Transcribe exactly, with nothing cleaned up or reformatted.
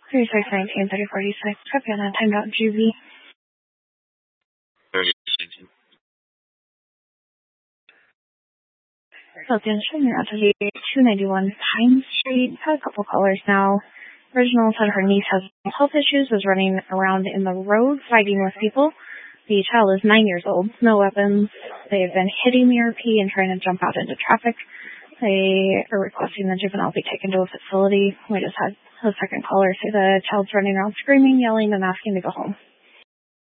thirty-six nineteen, thirty forty-six, copy on that, timed out G V. So the instruction out to the two ninety-one Pine Street. Had a couple callers now. Original said her niece has health issues, is running around in the road fighting with people. The child is nine years old, no weapons. They've been hitting the R P and trying to jump out into traffic. They are requesting the juvenile be taken to a facility. We just had a second caller say the child's running around screaming, yelling, and asking to go home.